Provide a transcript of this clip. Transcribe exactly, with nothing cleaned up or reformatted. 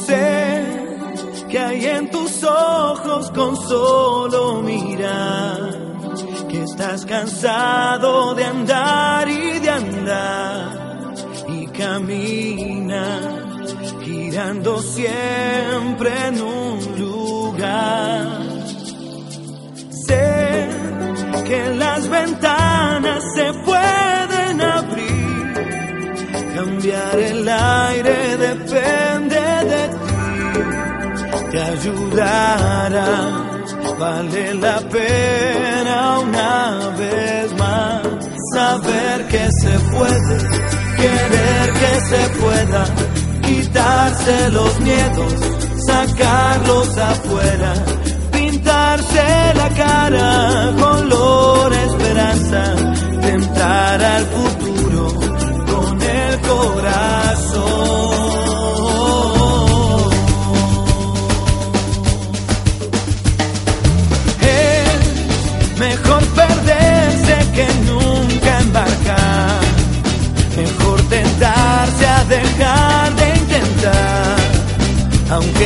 Sé que hay en tus ojos con solo mirar que estás cansado de andar y de andar y camina girando siempre en un lugar. Sé que las ventanas se pueden abrir, cambiar el aire depende de ti. Te ayudará, vale la pena una vez más saber que se puede, querer que se pueda, quitarse los miedos, sacarlos afuera, pintarse la cara color esperanza, de entrar al futuro con el corazón. Mejor perderse que nunca embarcar, mejor tentarse a dejar de intentar, aunque